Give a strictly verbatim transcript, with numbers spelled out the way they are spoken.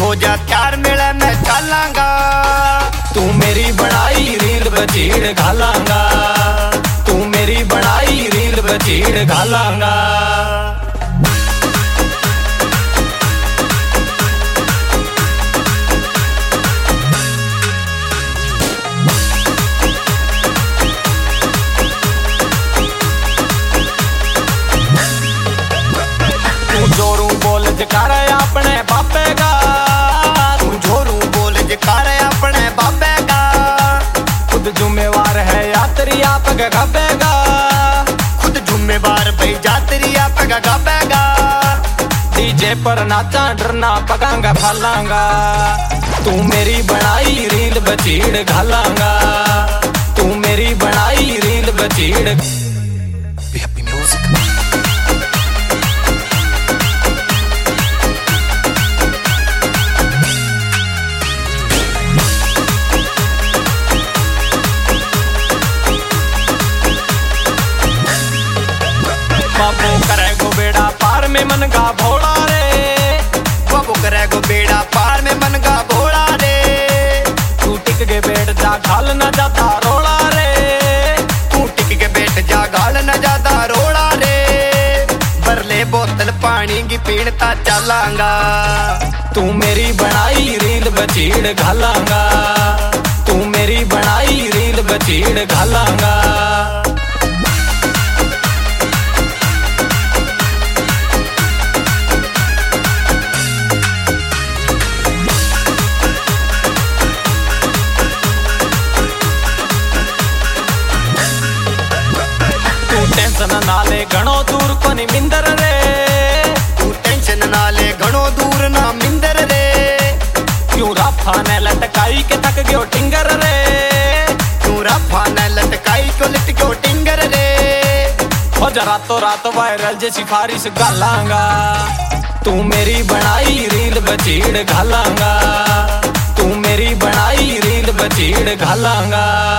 हो जा त्यार मिले मैं चलांगा। तू मेरी बनाई रील बचीड़ घालांगा, तू मेरी बनाई रील बचीड़ घालांगा। तू जोरू बोल जकारा अपने बाबे का, तू जोरू बोल जकारा अपने बाबे का। खुद जुम्मेवार है या तेरी आप का गबेगा, खुद जुम्मेवार भाई जा तेरी आप का गबेगा। डीजे पर नाचा डरना पगांगा फालांगा, तू मेरी बनाई रील बचीड़ घालांगा, तू मेरी बनाई रील बचीड़। बाबू करे गो बेड़ा पार में मन का भोला रे, बाबू करे गो बेड़ा पार में मन का भोला रे। तू टिक के बैठ जा घाल न जाता रोड़ा रे, तू टिक के बैठ जा घाल न जाता रोड़ा रे। बरले बोतल पानी की पीणता चलांगा, तू मेरी बनाई रील बचीड़ घालांगा, तू मेरी बनाई रील बचीड़ घालांगा। टेंशन नाले घणो दूर कोनी मिंदर रे, तू टेंशन नाले घणो दूर ना मिंदर रे। क्यों राफा ने लटकाई के थक गयो टिंगर रे, तू राफा ने लटकाई को लिट गयो टिंगर रे। हो जा रातों रात वायरल जे सिफारिश घालांगा, तू मेरी बनाई रील बचीड़ घालांगा, तू मेरी बनाई रील बचीड़ घालांगा।